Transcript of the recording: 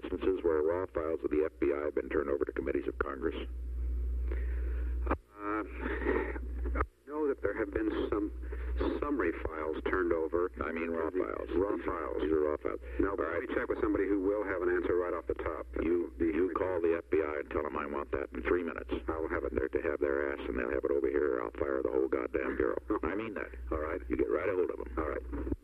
instances where raw files of the FBI have been turned over to committees of Congress? I know that there have been some summary files turned over. I mean raw files. Raw files. These are raw files. No, but let me check with somebody who will have an answer right off the top. You call the FBI and tell them I want that in 3 minutes. I'll have it. They're to have their ass, and they'll have it over here, or I'll fire the whole goddamn bureau. I mean that. All right. You get right a hold of them. All right.